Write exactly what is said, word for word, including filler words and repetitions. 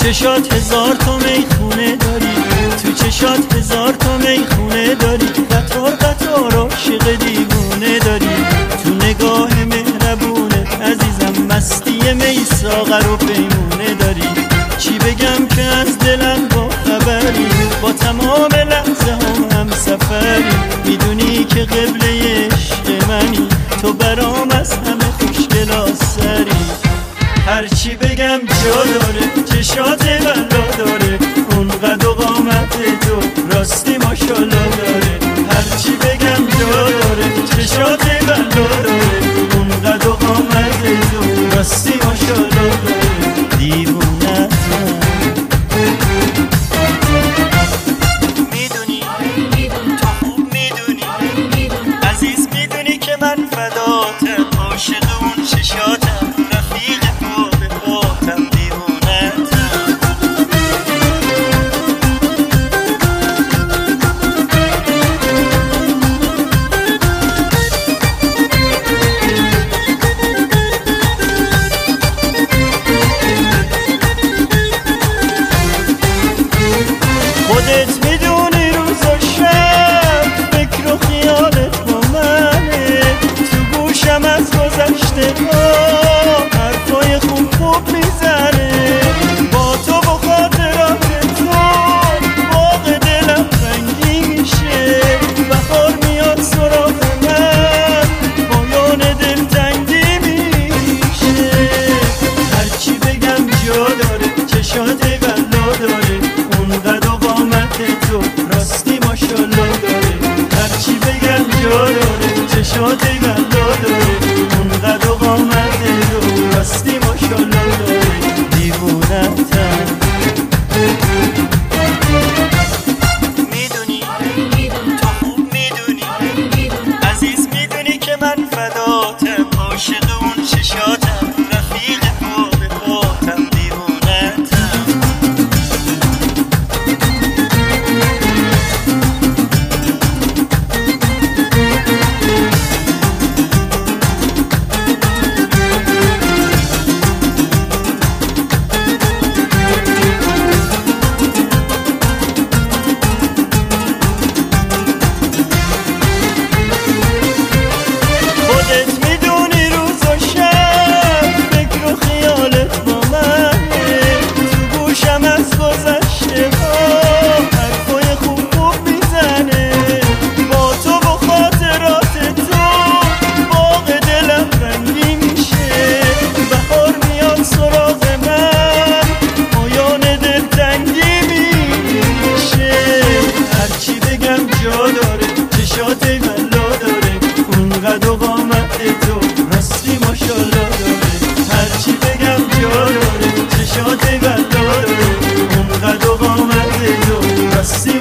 چشات هزار تا میخونه داری، تو چشات هزار تا میخونه داری، قطار قطار عاشق دیوونه داری، تو نگاه مهربونه عزیزم مستی می ساغر و پیمونه داری. چی بگم که از دلم با خبری، با تمام لحظه هم هم سفری، میدونی که قبله عشق منی، تو برام از همه خوشگل آسری. هرچی بگم جا داره، چشات بلا داره، اون قد و قامت تو راستی ماشالله داره. هرچی بگم جا داره، چشات بلا داره، اون قد و قامت تو راستی ماشالله داره. دیوونتم میدونی، تو خوب میدونی عزیز، میدونی که من فداتم، عاشق اون چشاتم، رفیق خودت میدونی روز و شب فکر و خیالت با منه، تو گوشم از گذشته ها حرفای خوب خوب میزنه، با تو و خاطرات تو باغ دلم رنگی میشه، بهار میاد سراغ من پایان دل تنگی میشه. هرچی بگم جا داره، چشات بلا داره، اون قد و تو راستی ماشالله داره. هرچی بگم جا داره، چشات بلا داره، اون قد و قامت تو راستی ماشالله داره. دیوونتم میدونی، تو خوب میدونی عزیز، میدونی که من فداتم، عاشق اون چشاتم، رفیق پا به پاتم. خودت میدونی روز و شب فکر و خیالت با منه، تو گوشم از گذشته ها حرفای خوب خوب میزنه، با تو و خاطرات تو باغ دلم رنگی میشه، بهار میاد سراغ من پایان دل تنگی میشه. هرچی بگم جا داره، چشات بلا داره، اون قد و قامت تو راستی ماشالله داره. هرچی بگم جا داره، چشات بلا داره، اون قد و قامت تو راستی